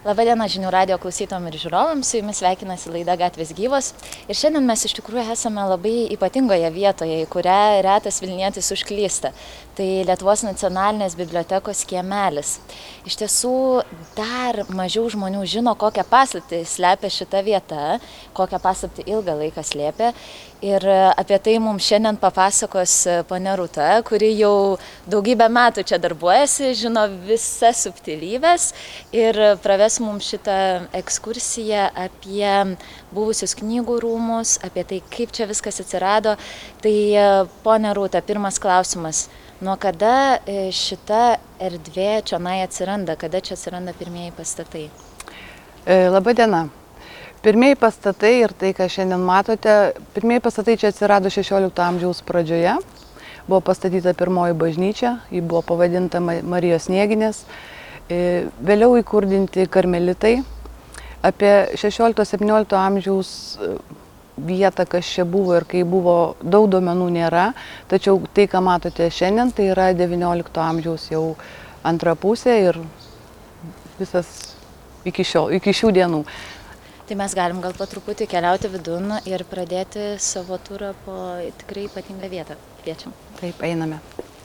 Labadiena žinių radijo klausytojams ir žiūrovams, su jumis sveikinasi laida Gatvės gyvos. Ir šiandien mes iš tikrųjų esame labai ypatingoje vietoje, į kurią retas Vilnietis užklysta. Tai Lietuvos nacionalinės bibliotekos kiemelis. Iš tiesų, dar mažiau žmonių žino, kokią paslaptį slepia šita vieta, kokią paslaptį ilgą laiką slėpė. Ir apie tai mums šiandien papasakos ponia Rūta, kuri jau daugybę metų čia darbuojasi, žino visas subtilybes ir praves mums šitą ekskursiją apie buvusius knygų rūmus, apie tai, kaip čia viskas atsirado. Tai ponia Rūta, pirmas klausimas. Nuo kada šita erdvė čionai atsiranda, kada čia atsiranda pirmieji pastatai? Labadiena. Pirmieji pastatai ir tai, ką šiandien matote, pirmieji pastatai čia atsirado 16 amžiaus pradžioje. Buvo pastatyta pirmoji bažnyčia, ji buvo pavadinta Marijos Snieginės. Vėliau įkurdinti karmelitai. Apie 16-17 amžiaus vietą, kas čia buvo ir kai buvo, daug duomenų nėra. Tačiau tai, ką matote šiandien, tai yra 19 amžiaus jau antra pusė ir visas iki šių dienų. Tai mes galim gal po truputį keliauti vidun ir pradėti savo turą po tikrai ypatingą vietą. Kviečiam. Taip, einame.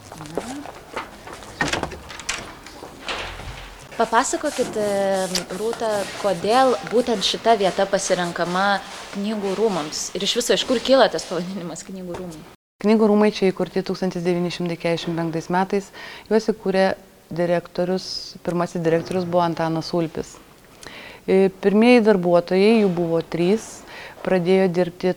Papasakokit, Rūta, kodėl būtent šita vieta pasirenkama knygų rūmams ir iš viso, iš kur kyla tas pavadinimas knygų rūmai? Knygų rūmai čia įkurti 1945 metais. Juos įkūrė pirmasis direktorius buvo Antanas Ulpis. Pirmieji darbuotojai, jų buvo 3, pradėjo dirbti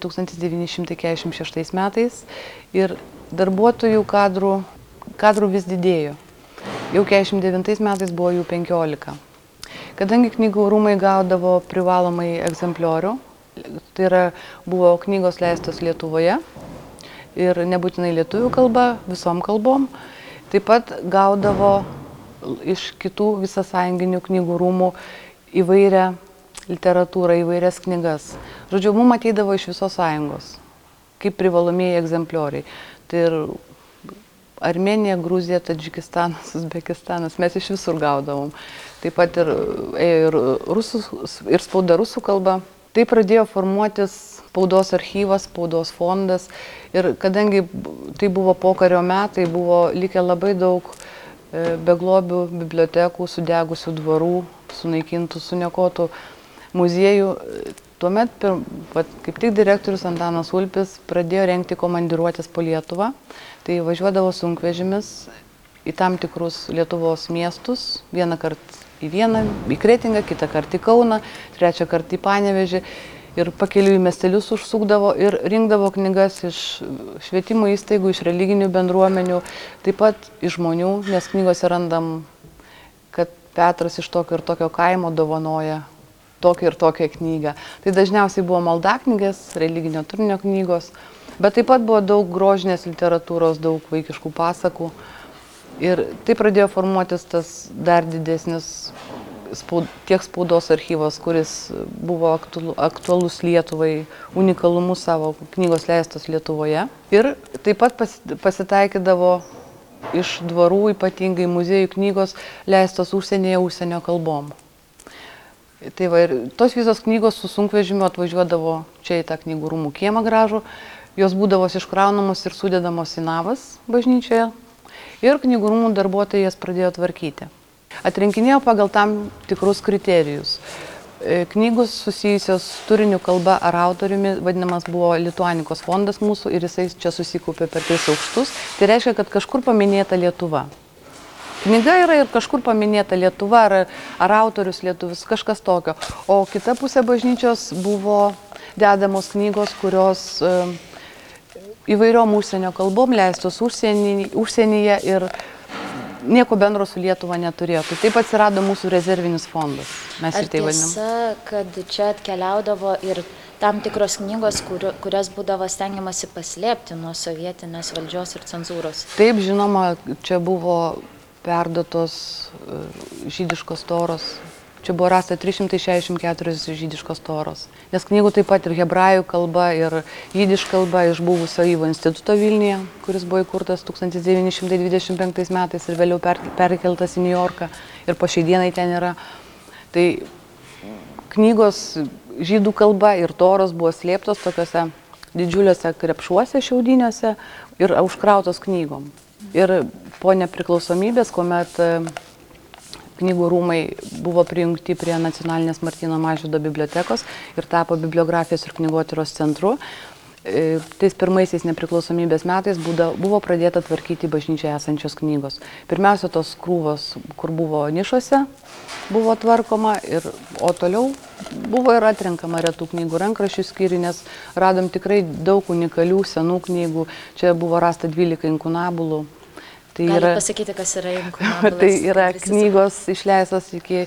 1946 metais ir darbuotojų kadrų vis didėjo. Jau 1949 metais buvo jų 15. Kadangi knygų rūmai gaudavo privalomai egzempliorių, tai yra buvo knygos leistos Lietuvoje ir nebūtinai lietuvių kalba, visom kalbom, taip pat gaudavo iš kitų visasąjunginių knygų rūmų įvairią literatūrą, įvairias knygas. Žodžiu, mums ateidavo iš visos sąjungos, kaip privalomieji egzemplioriai. Tai ir Armėnija, Gruzija, Tadžikistanas, Uzbekistanas, mes iš visur gaudavom. Taip pat ir spauda rusų kalba. Tai pradėjo formuotis spaudos archyvas, spaudos fondas. Ir kadangi tai buvo pokario metai, buvo likę labai daug beglobių bibliotekų, sudegusių dvarų, sunaikintų, suniokotų muziejų. Tuomet, kaip tik direktorius Antanas Ulpis pradėjo rengti komandiruotės po Lietuvą. Tai važiuodavo sunkvežimis į tam tikrus Lietuvos miestus, vieną kartą į Kretingą, kitą kartą į Kauną, trečią kartą į Panevėžį. Ir pakeliui į miestelius užsukdavo ir rinkdavo knygas iš švietimo įstaigų, iš religinių bendruomenių, taip pat iš žmonių, nes knygose randam, kad Petras iš tokio ir tokio kaimo dovanoja tokią ir tokią knygą. Tai dažniausiai buvo maldaknygės, religinio turinio knygos, bet taip pat buvo daug grožinės literatūros, daug vaikiškų pasakų. Ir tai pradėjo formuotis tas dar didesnis tiek spaudos archyvas, kuris buvo aktualus Lietuvai, unikalumu savo knygos leistos Lietuvoje. Ir taip pat pasitaikydavo iš dvarų, ypatingai muziejų knygos, leistos užsienyje užsienio kalbom. Tai va, ir tos visos knygos su sunkvežimiu atvažiuodavo čia į tą knygų rūmų kiemą gražų, jos būdavo iškraunamos ir sudedamos į navas bažnyčioje ir knygų rūmų darbuotojai jas pradėjo tvarkyti. Atrinkinėjo pagal tam tikrus kriterijus. Knygos susijusios turinių kalba ar autoriumi vadinamas buvo Lituanikos fondas mūsų ir jisai čia susikaupė per 3 aukštus. Tai reiškia, kad kažkur paminėta Lietuva. Knyga yra ir kažkur paminėta Lietuva ar autorius lietuvis, kažkas tokio. O kita pusė bažnyčios buvo dedamos knygos, kurios įvairiom užsienio kalbom leistos užsienyje ir nieko bendro su Lietuva neturėjo. Tai taip atsirado mūsų rezervinis fondas. Mes Ar tiesa, kad čia atkeliaudavo ir tam tikros knygos, kurias būdavo stengiamasi paslėpti nuo sovietinės valdžios ir cenzūros? Taip, žinoma, čia buvo perduotos žydiškos toros. Čia buvo rasta 364 žydiškos toros. Nes knygų taip pat ir hebrajų kalba, ir jidiš kalba iš buvusio Yvo instituto Vilniuje, kuris buvo įkurtas 1925 metais ir vėliau perkeltas į Niujorką ir po šiai dienai ten yra. Tai knygos žydų kalba ir toros buvo slėptos tokiuose didžiuliuose krepšuose šiaudiniuose ir užkrautos knygom. Ir po nepriklausomybės, kuomet knygų rūmai buvo prijungti prie Nacionalinės Martyno Mažvydo bibliotekos ir tapo bibliografijos ir knygotyros centru, tais pirmaisiais nepriklausomybės metais buvo pradėta tvarkyti bažnyčiai esančios knygos. Pirmiausia, tos krūvos, kur buvo nišose, buvo tvarkoma, o toliau buvo ir atrenkama retų knygų rankraščių skyrių, nes radom tikrai daug unikalių senų knygų. Čia buvo rasta 12 inkunabulų. Tai galite pasakyti, kas yra inkunabulas? Tai yra knygos išleistos iki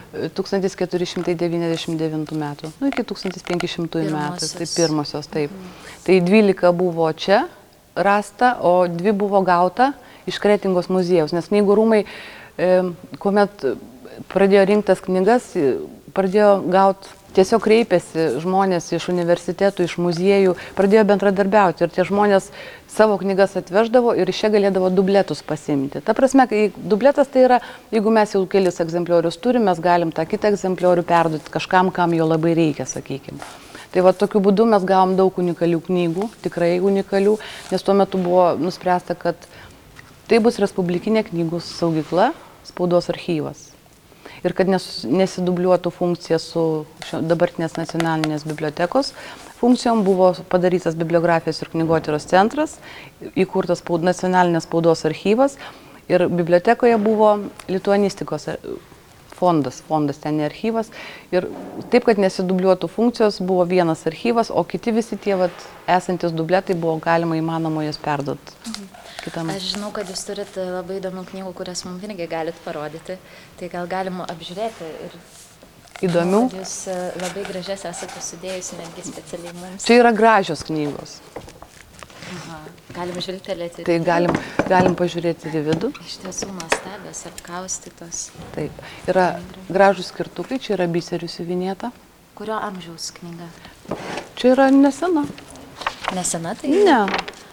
1499 metų, iki 1500 metų, tai pirmosios, taip. Tai 12 buvo čia rasta, o 2 buvo gauta iš Kretingos muziejaus, nes knygų rūmai, kuomet pradėjo rinktas knygas, pradėjo gauti, tiesiog kreipėsi žmonės iš universitetų, iš muziejų, pradėjo bendradarbiauti ir tie žmonės savo knygas atveždavo ir iš čia galėdavo dubletus pasiimti. Ta prasme, dubletas tai yra, jeigu mes jau kelis egzempliorius turime, mes galim tą kitą egzempliorių perduoti kažkam, kam jo labai reikia, sakykime. Tai va tokiu būdu mes gavom daug unikalių knygų, tikrai unikalių, nes tuo metu buvo nuspręsta, kad tai bus Respublikinė knygų saugykla, spaudos archyvas. Ir kad nesidubliuotų funkcija su dabartinės nacionalinės bibliotekos funkcijom, buvo padarytas bibliografijos ir knygotyros centras, įkurtas nacionalinės spaudos archyvas ir bibliotekoje buvo lituanistikos fondas ten ne archyvas. Ir taip, kad nesidubliuotų funkcijos, buvo vienas archyvas, o kiti visi tie esantis dubletai buvo galima įmanoma jas perduoti. Aš žinau, kad jūs turite labai įdomių knygų, kurias mums irgi galite parodyti. Tai gal galima apžiūrėti ir įdomių. Jūs labai gražias esate sudėjusi netgi specialiai mums. Čia yra gražios knygos. Galim žvilgtelėti. Tai galim pažiūrėti į vidų. Iš tiesų nuostabios, apkaustytos. Taip. Yra gražūs skirtukai, čia yra biserių siuvinėta. Kurio amžiaus knyga? Čia yra nesena. Nesena tai? Ne.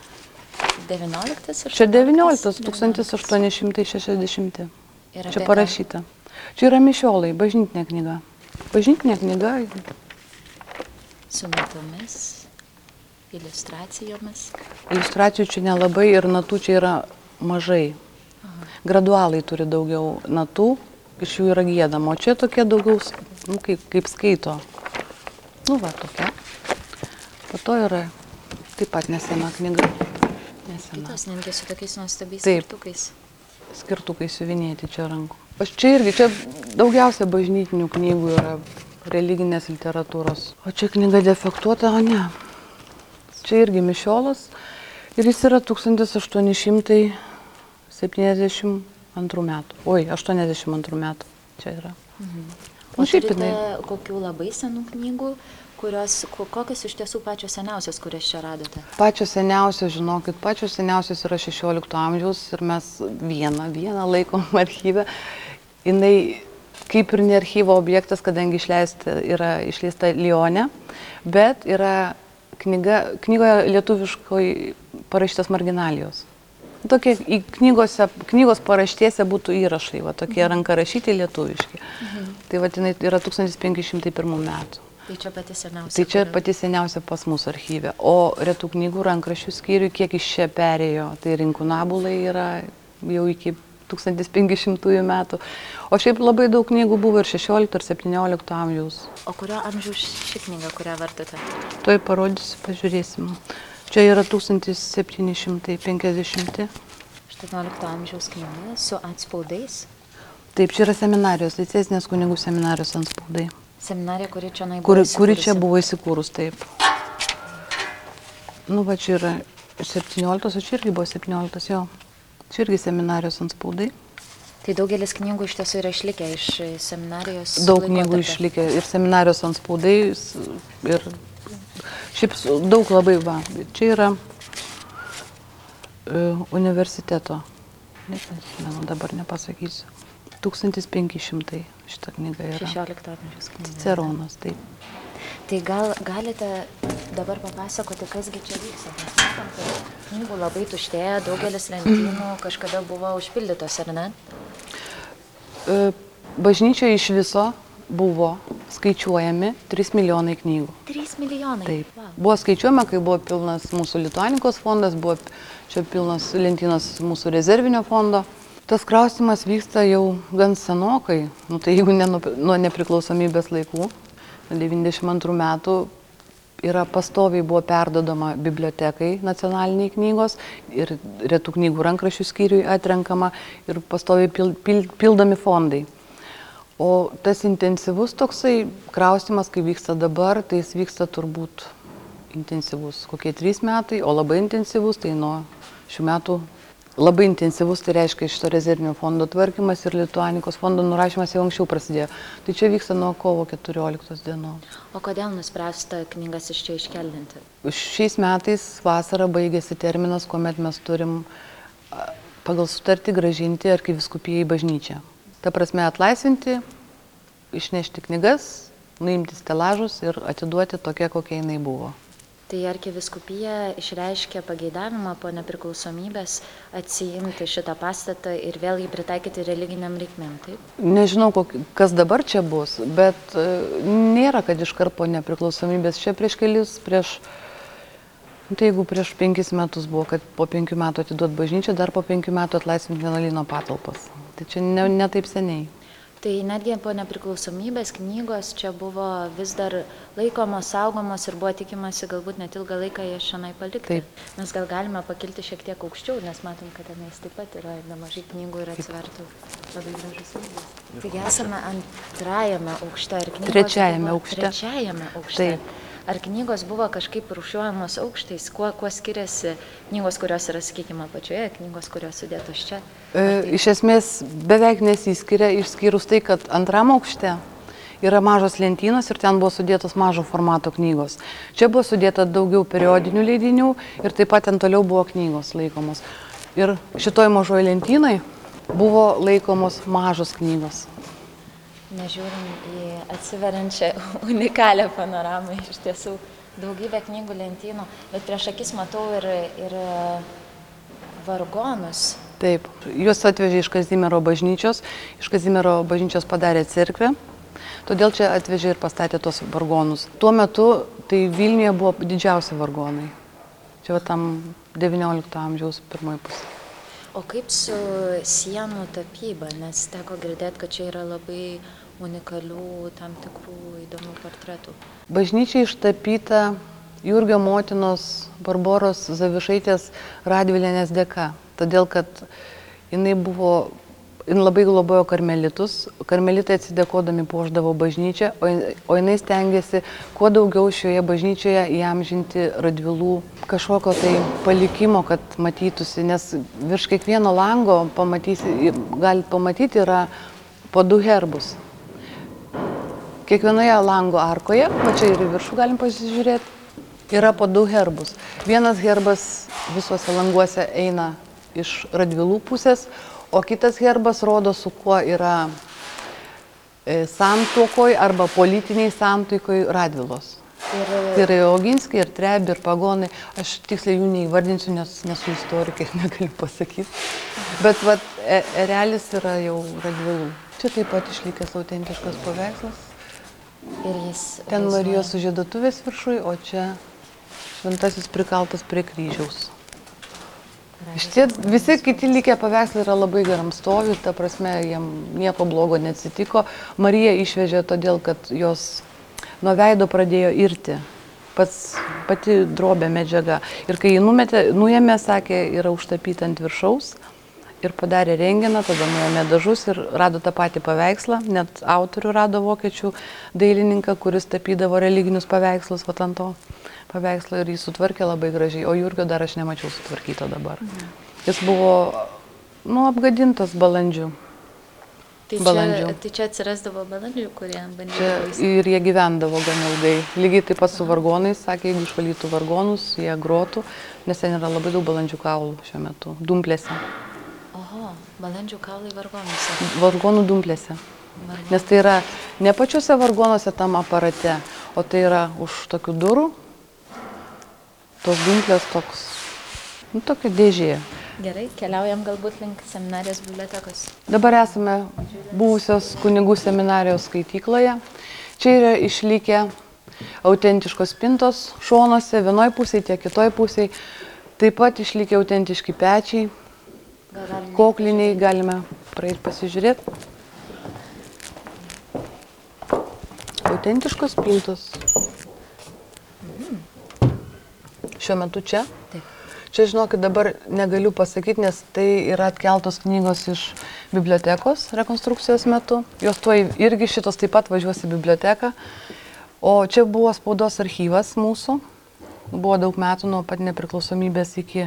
19? Čia 19, 1860. Čia parašyta. Čia yra mišiolai, bažnytinė knyga. Bažnytinė knyga. Su natomis, iliustracijomis. Iliustracijų čia nelabai ir natų čia yra mažai. Gradualai turi daugiau natų, iš jų yra giedama. O čia tokie daugiau, kaip skaito. Tokia. Po to yra taip pat nesena knyga. Kitos netgi su tokiais nuostabiais skirtukais. Skirtukai siuvinėti čia rankų. Aš čia irgi, čia daugiausia bažnytinių knygų yra religinės literatūros. O čia knyga defektuota, o ne. Čia irgi mišiolas ir jis yra 1872 metų. 82 metų čia yra. O turite kokių labai senų knygų? Kokios iš tiesų pačios seniausios, kurias čia radote? Pačios seniausios, žinokit, pačios seniausios yra 16 amžiaus ir mes vieną laikom archyve. Jinai kaip ir ne archyvo objektas, kadangi yra išleista Lione, bet yra knygoje lietuviškai parašytas marginalijos. Tokie knygos paraštėse būtų įrašai, tokie ranka rašyti lietuviški. Tai jinai yra 1501 metų. Tai čia pati seniausia. Tai čia pati seniausia pas mus archyve. O retų knygų rankraščių skyriui, kiek iš čia perėjo, tai inkunabulai yra jau iki 1500 metų. O šiaip labai daug knygų buvo ir 16 ir 17 amžiaus. O kurio amžiaus ši knyga, kurią vartote? Tuoj parodysiu, pažiūrėsim. Čia yra 1750. 18 amžiaus knyga su atspaudais? Taip, čia yra seminarijos, Licecinės kunigų seminarijos antspaudai. Seminarija, kuri čia buvo įsikūrusi? Kuri čia buvo įsikūrus, taip. Čia yra 17, o čia irgi buvo 17, jo. Čia irgi seminarijos antspaudai. Tai daugelis knygų iš tiesų yra išlikę iš seminarijos laikotarpio. Daug knygų išlikę ir seminarijos antspaudai ir šiaip daug labai va. Čia yra universiteto, dabar nepasakysiu. 1500 šitą knygą yra. 16 amžiaus knyga. Ciceronas, taip. Tai gal galite dabar papasakoti, kasgi čia vyksta? Mes matom, kad knygų labai tuštėja, daugelis lentynų kažkada buvo užpildytos, ar ne? Bažnyčioje iš viso buvo skaičiuojami 3 milijonai knygų. 3 milijonai. Taip. Wow. Buvo skaičiuojama, kai buvo pilnas mūsų Lituanikos fondas, buvo čia pilnas lentynos mūsų rezervinio fondo. Tas kraustymas vyksta jau gan senokai, tai jeigu ne nuo nepriklausomybės laikų, nuo 92 metų yra pastoviai buvo perdodama bibliotekai nacionaliniai knygos ir retų knygų rankraščių skyriui atrenkama ir pastoviai pildomi fondai. O tas intensyvus toksai kraustymas, kai vyksta dabar, tai jis vyksta turbūt intensyvus kokie 3 metai, o labai intensyvus tai nuo šių metų. Labai intensyvus, tai reiškia šito rezervinio fondo tvarkymas ir Lituanikos fondo nurašymas jau anksčiau prasidėjo. Tai čia vyksta nuo kovo 14 dienos. O kodėl nuspręsta knygas iš čia iškeldinti? Šiais metais vasarą baigėsi terminas, kuomet mes turim pagal sutartį grąžinti arkivyskupijai bažnyčią. Ta prasme atlaisvinti, išnešti knygas, nuimti stelažus ir atiduoti tokia, kokia jinai buvo. Tai arkivyskupija išreiškė pageidavimą po nepriklausomybės atsiimti šitą pastatą ir vėl jį pritaikyti religiniam reikmėm, taip? Nežinau, kas dabar čia bus, bet nėra, kad iškart po nepriklausomybės. Čia jeigu prieš 5 metus buvo, kad po 5 metų atiduot bažnyčią, dar po 5 metų atlaisvinti vienuolyno patalpas. Tai čia ne taip seniai. Tai netgi po nepriklausomybės knygos čia buvo vis dar laikomos, saugomos ir buvo tikimasi galbūt net ilgą laiką jas šiandien palikti. Taip. Mes gal galime pakilti šiek tiek aukščiau, nes matom, kad tenais taip pat yra nemažai knygų ir atsivertų labai gražus vaizdas. Taigi esame antrajame aukšte. Trečiajame aukšte. Trečiajame aukšte. Taip. Ar knygos buvo kažkaip rūšiuojamos aukštais? Kuo skiriasi knygos, kurios yra, sakykime, apačioje, knygos, kurios sudėtos čia? Iš esmės beveik nesiskiria, išskyrus tai, kad antram aukšte yra mažos lentynos ir ten buvo sudėtos mažo formato knygos. Čia buvo sudėta daugiau periodinių leidinių ir taip pat ten toliau buvo knygos laikomos. Ir šitoj mažoje lentynai buvo laikomos mažos knygos. Nežiūrim į atsiveriančią unikalią panoramą, iš tiesų daugybė knygų lentynų, bet prieš akis matau ir vargonus. Taip, juos atvežė iš Kazimiero bažnyčios, padarė cerkvę, todėl čia atvežė ir pastatė tos vargonus. Tuo metu tai Vilniuje buvo didžiausi vargonai, čia va tam 19 amžiaus pirmoji pusė. O kaip su sienų tapyba, nes teko girdėti, kad čia yra labai unikalių, tam tikrų įdomių portretų. Bažnyčia ištapyta Jurgio motinos Barboros Zavišaitės Radvilienės dėka, todėl kad jinai labai globojo karmelitus, karmelitai atsidėkodami puošdavo bažnyčią, o jinai stengiasi kuo daugiau šioje bažnyčioje įamžinti Radvilų kažkokio tai palikimo, kad matytųsi, nes virš kiekvieno lango galite pamatyti yra po 2 herbus. Kiekvienoje lango arkoje, va čia ir į viršų galim pasižiūrėti, yra po 2 herbus. Vienas herbas visuose languose eina iš Radvilų pusės, o kitas herbas rodo, su kuo yra santuokoj arba politiniai santuokoj Radvilos. Tai yra Oginskiai, ir Trebi, ir Pagonai. Aš tiksliai jų neįvardinsiu, nes nesu istorikė ir negaliu pasakyti. Bet erelis yra jau Radvilų. Čia taip pat išlikęs autentiškas paveikslas. Ten Marijos sužieduotuvės viršui, o čia šventasis prikaltas prie kryžiaus. Šitie visi kiti likę paveikslai yra labai geram stovi, ta prasme, jiem nieko blogo neatsitiko. Marija išvežė todėl, kad jos nuo veido pradėjo irti, pati drobė medžiaga. Ir kai jį nuėmė, sakė, yra užtapyta ant viršaus ir padarė renginą, tada nuėmė dažus ir rado tą patį paveikslą, net autorių rado vokiečių dailininką, kuris tapydavo religinius paveikslus ant to paveikslo ir jį sutvarkė labai gražiai, o Jurgio dar aš nemačiau sutvarkyto dabar. Jis buvo, apgadintas balandžių. Tai čia atsirasdavo balandžių, kurie bandydavo įsivaizduoti. Ir jie gyvendavo gan ilgai. Lygiai taip pat su vargonais, sakė, jeigu išvalytų vargonus, jie grotų, nes ten yra labai daug balandžių kaulų šiuo metu, dumplėse. Oho, balandžių kaulai vargonuose. Vargonų dumplėse. Nes tai yra ne pačiuose vargonuose tam aparate, o tai yra už tokių durų. Tos dumplės tokia dėžė. Gerai, keliaujam galbūt link seminarijos bibliotekos. Dabar esame buvusios kunigų seminarijos skaitykloje. Čia yra išlikę autentiškos spintos šonuose, vienoj pusėje, tiek kitoj pusėje. Taip pat išlikę autentiški pečiai, kokliniai, galime praeiti pasižiūrėti. Autentiškos spintos. Šiuo metu čia? Taip. Čia, žinokit, dabar negaliu pasakyti, nes tai yra atkeltos knygos iš bibliotekos rekonstrukcijos metu. Jos tuoj irgi šitos taip pat važiuos į biblioteką. O čia buvo spaudos archyvas mūsų. Buvo daug metų nuo pat nepriklausomybės iki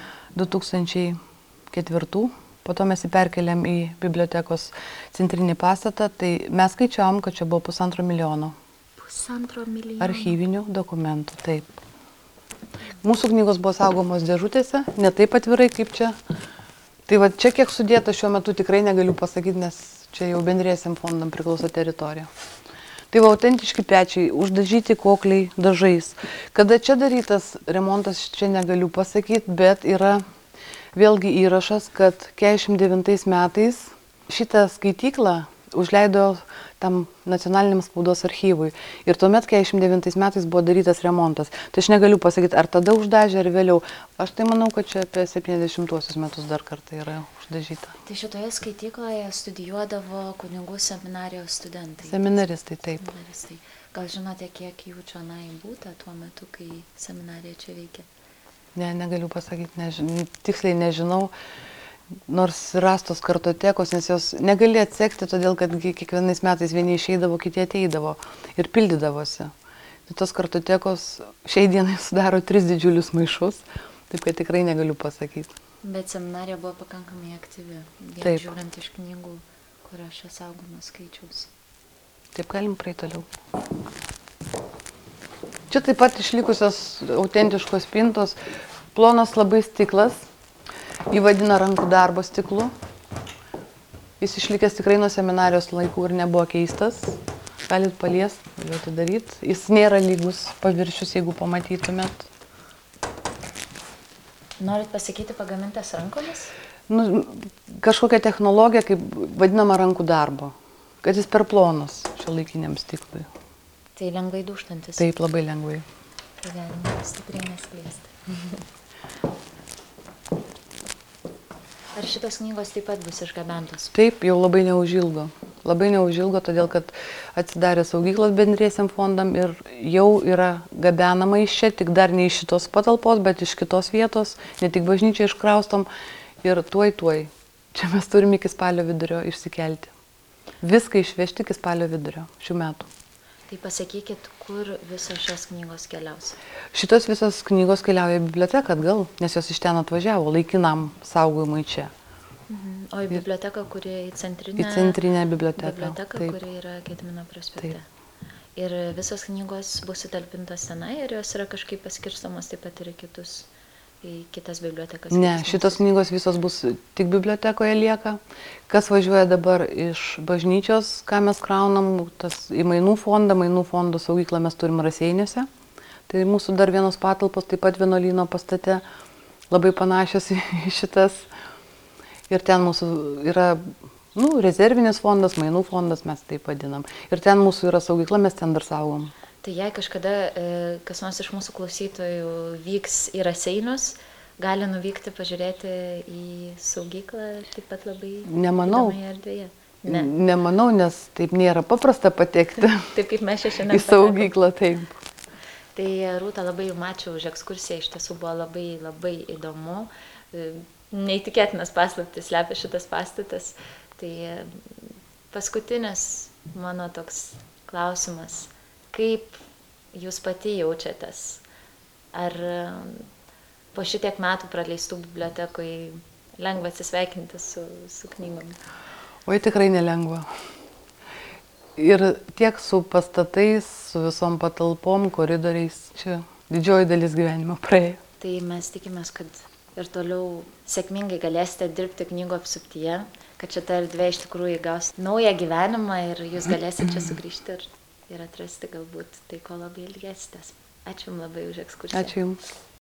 2004. Po to mes perkeliam į bibliotekos centrinį pastatą. Tai mes skaičiavom, kad čia buvo 1,5 milijono. 1,5 milijono. Archyvinių dokumentų, taip. Mūsų knygos buvo saugomos dėžutėse, ne taip atvirai kaip čia. Tai va čia kiek sudėta šiuo metu tikrai negaliu pasakyti, nes čia jau bendriesiam fondam priklauso teritorija. Tai va autentiški pečiai, uždažyti kokliai dažais. Kada čia darytas remontas, čia negaliu pasakyti, bet yra vėlgi įrašas, kad 49 metais šitą skaityklą užleido tam nacionaliniam spaudos archyvui. Ir tuomet 49 metais buvo darytas remontas. Tai aš negaliu pasakyti, ar tada uždažė, ar vėliau. Aš tai manau, kad čia apie 70-uosius metus dar kartą yra uždažyta. Tai šitoje skaitykloje studijuodavo kunigų seminarijos studentai. Seminaristai, taip. Seminaristai. Gal žinote, kiek jų čionai būta tuo metu, kai seminarija čia veikia? Ne, negaliu pasakyti, tiksliai nežinau. Nors rastos kartotekos, nes jos negali atsekti, todėl kad kiekvienais metais vieni išeidavo, kiti ateidavo ir pildydavosi. Tai tos kartotekos šiai dienai sudaro 3 didžiulius maišus, taip kad tikrai negaliu pasakyti. Bet seminarija buvo pakankamai aktyvi, Taip. Žiūrint iš knygų, kurios čia saugomos skaičiaus. Taip, galim praeiti toliau. Čia taip pat išlikusios autentiškos spintos, plonas labai stiklas. Jį vadina rankų darbo stiklu. Jis išlikęs tikrai nuo seminarijos laikų ir nebuvo keistas. Galit paliesti, galėtų daryti. Jis nėra lygus paviršius, jeigu pamatytumėt. Norit pasakyti pagamintas rankomis? Nu, kažkokia technologija, kaip vadinama rankų darbo. Kad jis per plonas šiuolaikiniam stiklui. Tai lengvai dūžtantis. Taip, labai lengvai. Tai galima stipriai neskleisti. Ar šitos knygos taip pat bus išgabentos? Taip, jau labai neužilgo. Labai neužilgo, todėl kad atsidarė saugyklos bendriesiam fondam ir jau yra gabenama iš čia, tik dar ne iš šitos patalpos, bet iš kitos vietos, ne tik bažnyčią iškraustom ir tuoj. Čia mes turim iki spalio vidurio išsikelti. Viską išvežti iki spalio vidurio šių metų. Tai pasakykit, kur visos šios knygos keliaus? Šitos visos knygos keliauja į biblioteką atgal, nes jos iš ten atvažiavo laikinam saugojimui čia. O į biblioteką, kuri į centrinę... Į centrinę biblioteką. Biblioteką, Taip. kuri yra Gedimino prospekte. Ir visos knygos bus sutalpintos tenai, ir jos yra kažkaip paskirstamos taip pat ir į kitas bibliotekas? Ne, šitos knygos visos bus tik bibliotekoje lieka. Kas važiuoja dabar iš bažnyčios, ką mes kraunam, tas į mainų fondą, mainų fondo saugyklą mes turim Raseiniuose. Tai mūsų dar vienos patalpos, taip pat vienuolyno pastate, labai panašios į šitas. Ir ten mūsų yra rezervinis fondas, mainų fondas, mes taip vadinam. Ir ten mūsų yra saugykla, mes ten dar saugom. Tai jei kažkada kas nors iš mūsų klausytojų vyks į Raseinius, gali nuvykti pažiūrėti į saugyklą taip pat labai įdomioje erdvėje. Ne. Nemanau, nes taip nėra paprasta patekti. Taip kaip mes čia šiandien į saugyklą, taip. Tai Rūta, labai jums ačiū už ekskursiją, iš tiesų buvo labai, labai įdomu. Neįtikėtinas paslaptis slepia šitas pastatas. Tai paskutinis mano toks klausimas. Kaip jūs pati jaučiatės? Ar po šitiek metų praleistų bibliotekoje lengva atsisveikinti su knygom? Oi, tikrai nelengva. Ir tiek su pastatais, su visom patalpom, koridoriais, čia didžioji dalis gyvenimo praėjo. Tai mes tikimės, kad ir toliau sėkmingai galėsite dirbti knygų apsuptyje, kad šita erdvė iš tikrųjų įgaus naują gyvenimą ir jūs galėsite čia sugrįžti ir atrasti galbūt tai, ko labai ilgesitės. Ačiū jums labai už ekskursiją. Ačiū jums.